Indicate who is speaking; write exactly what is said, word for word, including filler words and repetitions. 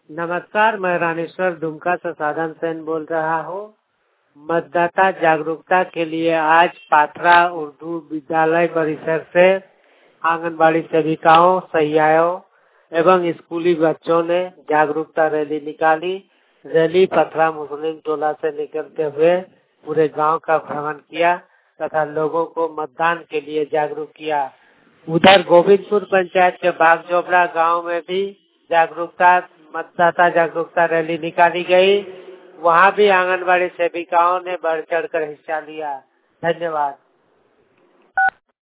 Speaker 1: नमस्कार, मैं रानेश्वर दुमका से साधन सेन बोल रहा हूँ। मतदाता जागरूकता के लिए आज पाथरा उर्दू विद्यालय परिसर से आंगनबाड़ी सेविकाओं, सहियाओं एवं स्कूली बच्चों ने जागरूकता रैली निकाली। रैली पथरा मुस्लिम टोला से निकलते हुए पूरे गांव का भ्रमण किया तथा लोगों को मतदान के लिए जागरूक किया। उधर गोविंदपुर पंचायत के बागजोबड़ा गांव में भी जागरूकता मतदाता जागरूकता रैली निकाली गई। वहां भी आंगनबाड़ी सेविकाओं ने बढ़ चढ़ कर हिस्सा लिया। धन्यवाद।